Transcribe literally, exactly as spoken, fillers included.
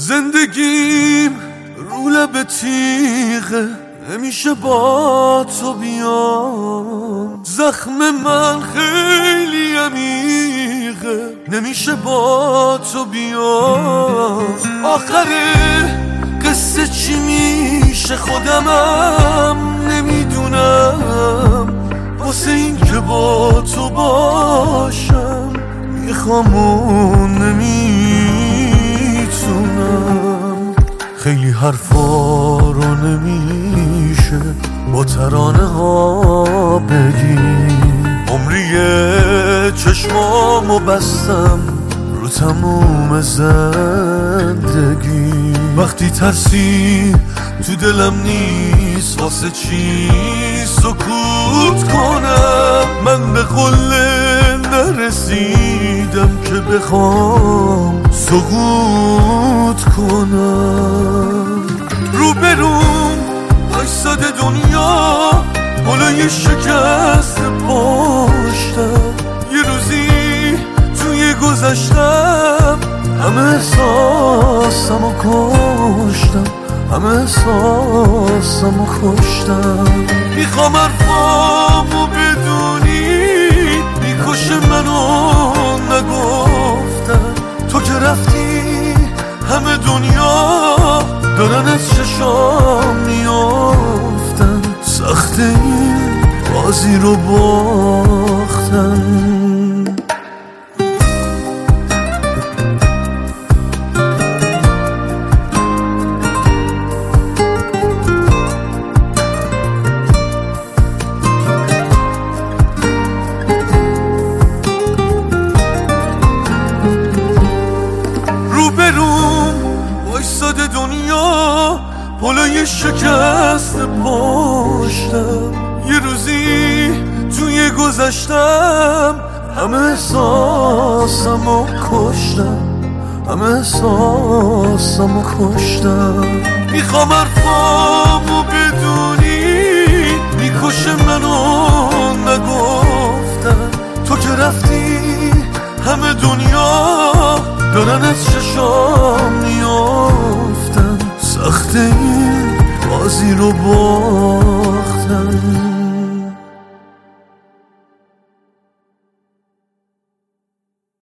زندگیم رو لب تیغه، نمیشه با تو بیام. زخم من خیلی عمیقه، نمیشه با تو بیام. آخر قصه چی میشه خودمم نمیدونم. واسه این که با تو باشم میخوام و نمیتونم. خیلی حرفا رو نمیشه با ترانه ها بگیم. عمریه چشمامو بستم رو تموم زندگی. وقتی ترسی تو دلم نیست واسه چی سکوت کنم. من به قله نرسیدم که بخوام سقوط کنم. رو بروم وایساده دنیا بالای شکست پشتم. یه روزی توی گذشتم همه احساسمو کشتم، همه احساسمو کشتم. میخوام حرفامو بدونی میکشه منو نگفتم. تو که رفتی همه دنیا دارن از چشام میافتن. سخت این بازی رو باختن. وایساده دنیا بالای شکست پشتم. یه روزی توی گذشتم همه احساسمو کشتم، همه احساسمو کشتم. میخوام حرفامو بدونی میکشه منو نگفتم. تو که رفتی همه دنیا دارن از چشام میافتن. سخت این بازی رو با